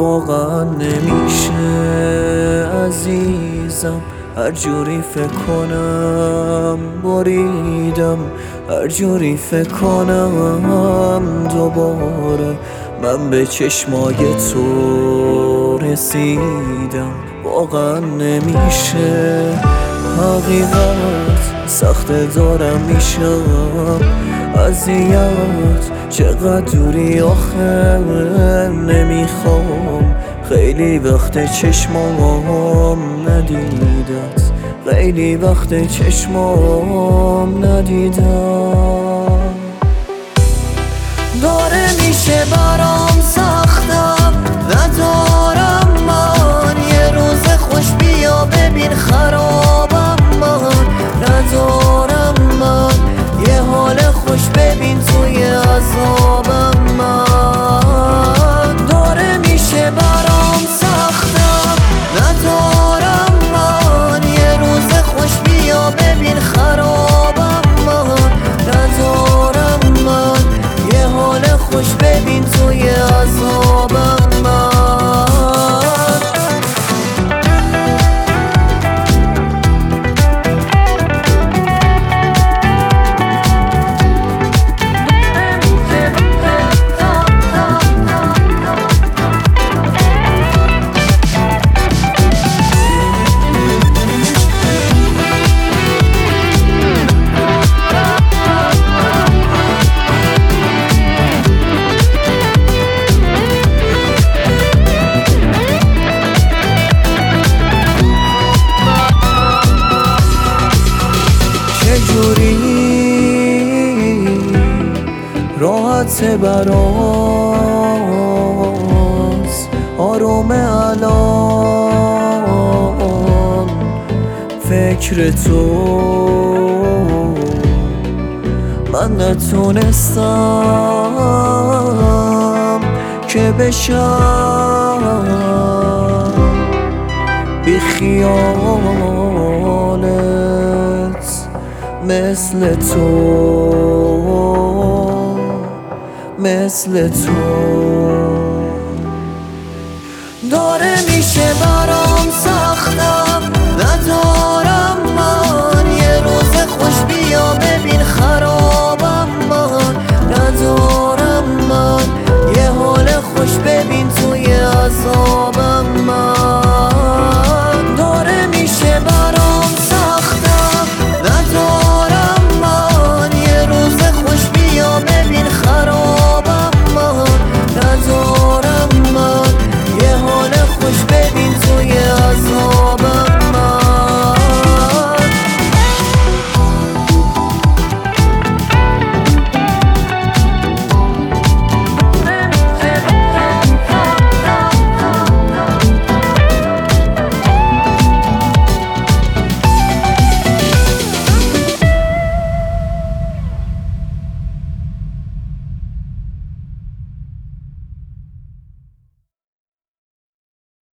واقعا نمیشه عزیزم، هر جوری فکر کنم بریدم، هر جوری فکر کنم دوباره من به چشمای تو رسیدم. واقعا نمیشه حقیقت، سخت دارم میشم اذیت، چقدر دوری آخه نمیخوام، خیلی وقت چشمام ندیدت، خیلی وقت چشمام ندیدم. داره میشه برام سختم، ندارم من یه روز خوش بیا ببین خرابم، من ندارم من یه حال خوش ببین توی عذابم. من داره میشه برام سختم، ندارم من یه روز خوش بیا ببین خرابم، من ندارم من یه حال خوش ببین توی عذابم. چجوری راحت برات آروم الان فکر تو، من نتونستم که بشم بی خیالت مثل تو، مثل تو. داره میشه برام